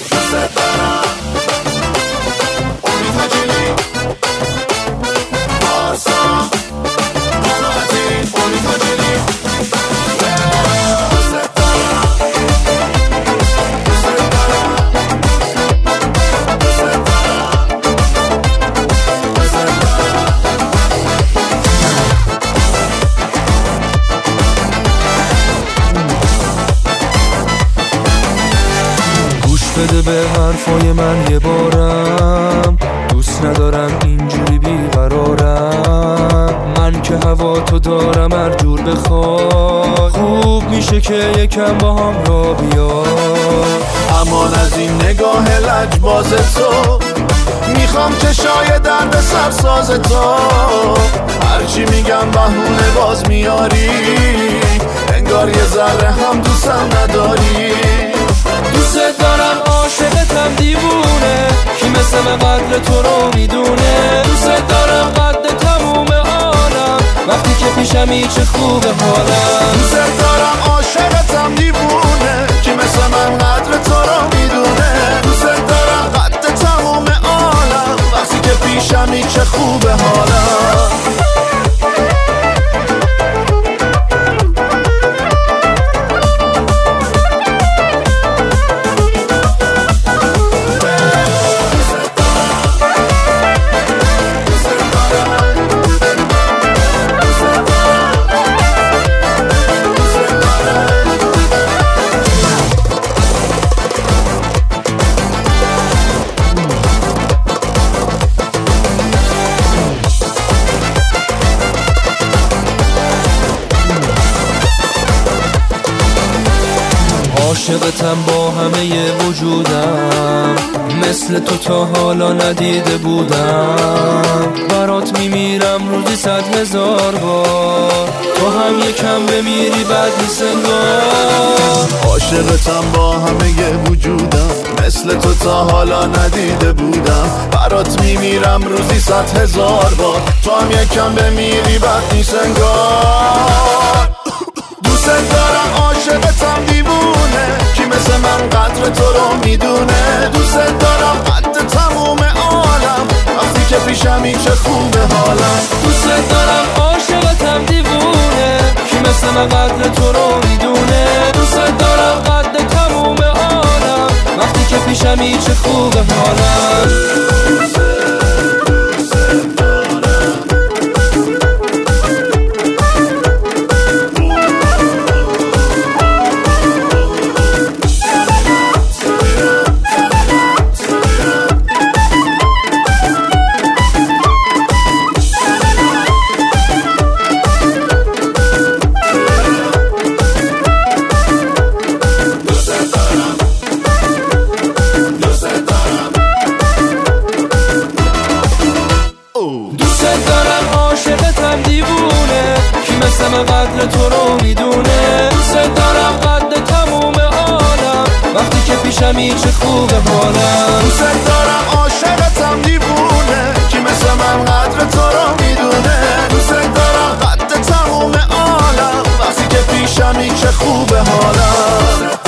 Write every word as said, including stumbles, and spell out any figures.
بده به حرفای من یه بارم، دوست ندارم اینجوری بیقرارم. من که هوا تو دارم هر جور بخوای، خوب میشه که یکم با هم را بیا. امان از این نگاه لجباز تو، میخوام چشای درد سرساز تو. هرچی میگم بهونه باز میاری، انگار یه ذره هم دوستم نداری. دوست دارم عاشقتم دیوونه، کی مثل من قدر تو رو میدونه. دوست دارم قد تموم عالم، وقتی که پیشمی چه خوبه حالم. دوست دارم عاشقتم دیوونه، کی مثل من قدر تو رو میدونه. دوست دارم قد تموم عالم، وقتی که پیشمی چه خوبه حالم. عاشقتم با همه وجودم، مثل تو تا حالا ندیده بودم. برات میمیرم روزی صد هزار بار، تو هم یکم بمیری بعد نیست انگار. عاشقتم با همه وجودم، مثل تو تا حالا ندیده بودم. برات میمیرم روزی صد هزار بار، تو هم یکم بمیری بعد نیست انگار. دوست دارم عاشقتم دیوونه، کی مثل من قدر تو رو میدونه. دوست دارم قد تموم عالم، وقتی که پیشمی چه خوبه حالم. دوست دارم عاشقتم دیوونه، کی مثل من قدر تو رو میدونه. دوست دارم قد تموم عالم، وقتی که پیشمی چه خوبه حالم. مثل من قدر تو رو میدونه. دوست دارم قد تموم عالم، وقتی که پیشمی چه خوبه حالم. دوست دارم عاشقتم دیوونه، کی مثل من قدر تو رو میدونه. دوست دارم قد تموم عالم، وقتی که پیشمی چه خوبه حالم.